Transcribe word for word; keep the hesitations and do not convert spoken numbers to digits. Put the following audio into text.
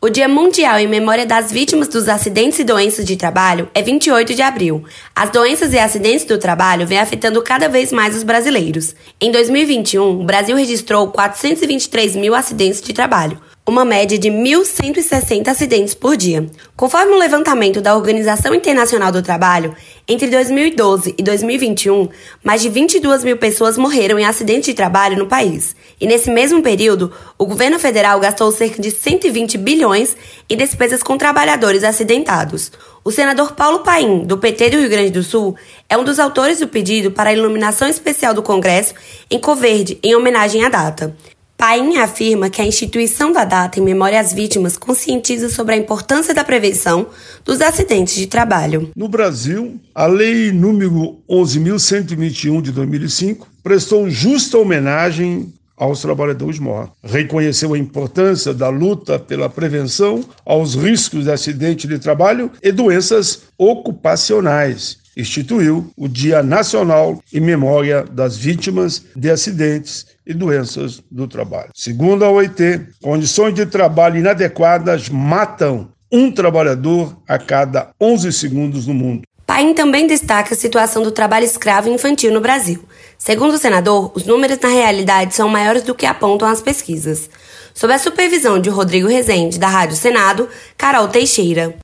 O Dia Mundial em Memória das Vítimas dos Acidentes e Doenças de Trabalho é vinte e oito de abril. As doenças e acidentes do trabalho vêm afetando cada vez mais os brasileiros. Em dois mil e vinte e um, o Brasil registrou quatrocentos e vinte e três mil acidentes de trabalho, uma média de mil cento e sessenta acidentes por dia. Conforme o levantamento da Organização Internacional do Trabalho, entre dois mil e doze e dois mil e vinte e um, mais de vinte e duas mil pessoas morreram em acidentes de trabalho no país. E nesse mesmo período, o governo federal gastou cerca de cento e vinte bilhões em despesas com trabalhadores acidentados. O senador Paulo Paim, do P T do Rio Grande do Sul, é um dos autores do pedido para a iluminação especial do Congresso em cor verde, em homenagem à data. Paim afirma que a instituição da data em memória às vítimas conscientiza sobre a importância da prevenção dos acidentes de trabalho. No Brasil, a Lei número onze mil cento e vinte e um de dois mil e cinco prestou justa homenagem aos trabalhadores mortos. Reconheceu a importância da luta pela prevenção aos riscos de acidente de trabalho e doenças ocupacionais. Instituiu o Dia Nacional em Memória das Vítimas de Acidentes e Doenças do Trabalho. Segundo a O I T, condições de trabalho inadequadas matam um trabalhador a cada onze segundos no mundo. Paim também destaca a situação do trabalho escravo infantil no Brasil. Segundo o senador, os números na realidade são maiores do que apontam as pesquisas. Sob a supervisão de Rodrigo Rezende, da Rádio Senado, Carol Teixeira.